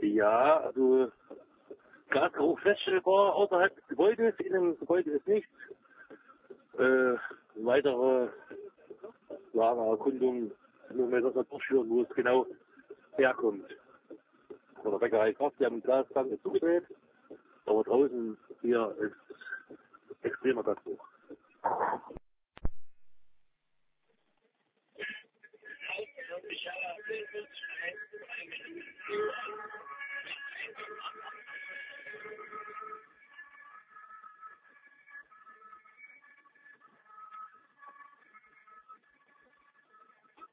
Ja, also Gasgeruch feststellbar außerhalb des Gebäudes, in dem Gebäude ist nichts. Weitere Lagererkundung, nur wir das mal durchführen, wo es genau herkommt. Von der Bäckerei Kraft, die haben den Glastank jetzt zugedreht, aber draußen hier ist extremer Gasgeruch.